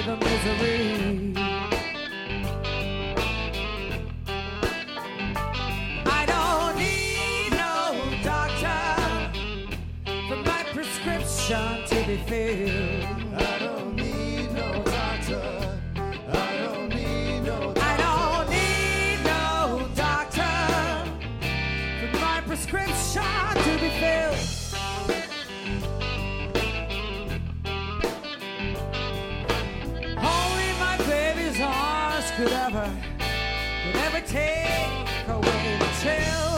away the misery. I don't need no doctor for my prescription to be filled. I don't need no doctor. I don't need no doctor. I don't need no doctor for my prescription to be filled. Only my baby's arms could ever take away the chill.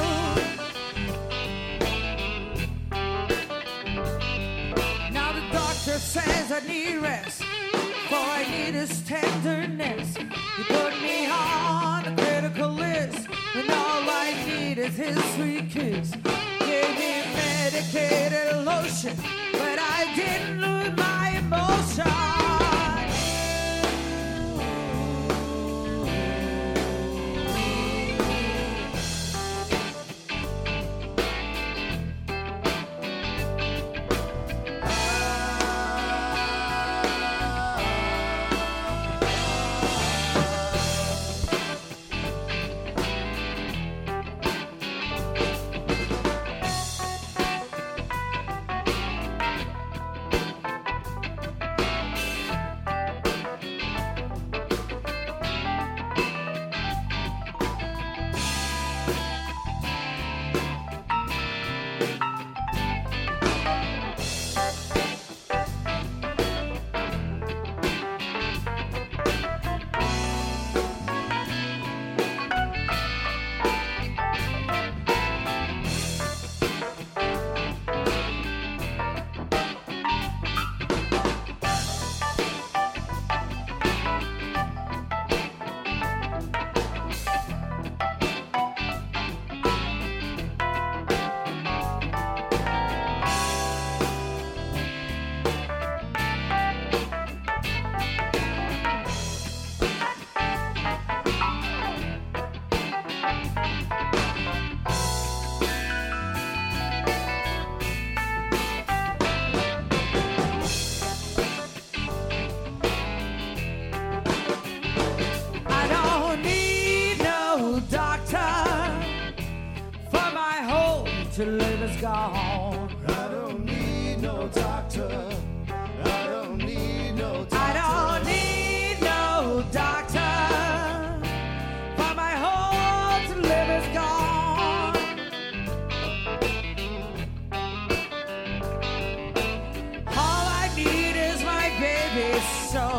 Now the doctor says I need rest, for I need his tenderness. He put me on a critical list, and all I need is his sweet kiss. Gave me medicated lotion, but I didn't lose my emotion. To live is gone. I don't need no doctor. I don't need no doctor. I don't need no doctor, for my hope to live is gone. All I need is my baby's soul.